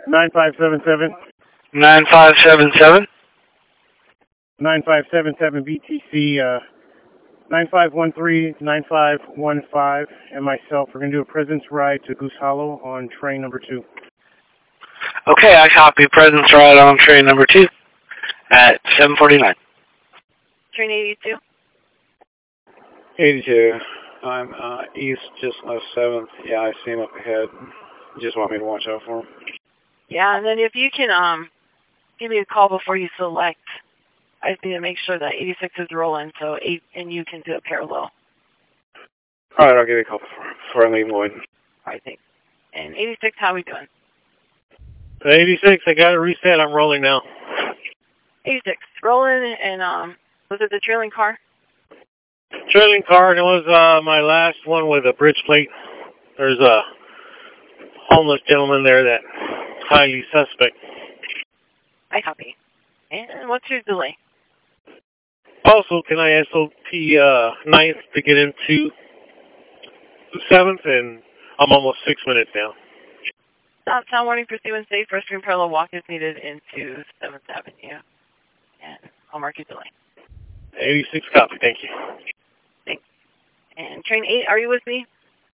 9577. 9577. 9577 BTC, 9513-9515, and myself. We're going to do a President's Ride to Goose Hollow on train number 2. Okay, I copy. President's Ride on train number 2 at 7:49. Train 82. 82. I'm east, just left 7th. Yeah, I see him up ahead. Just want me to watch out for him. Yeah, and then if you can give me a call before you select, I just need to make sure that 86 is rolling, so 8 and you can do it parallel. All right, I'll give you a call before I leave Lloyd. All right, thanks. And 86, how we doing? 86, I got it reset. I'm rolling now. 86, rolling, and was it the trailing car? Trailing car, and it was my last one with a bridge plate. There's a homeless gentleman there that highly suspect. I copy. And what's your delay? Also, can I SOP 9th to get into 7th, and I'm almost 6 minutes now. Sound warning, pursuing safe. Restroom parallel walk is needed into 7th Avenue. And I'll mark your delay. 86 copy, thank you. Thanks. And train 8, are you with me?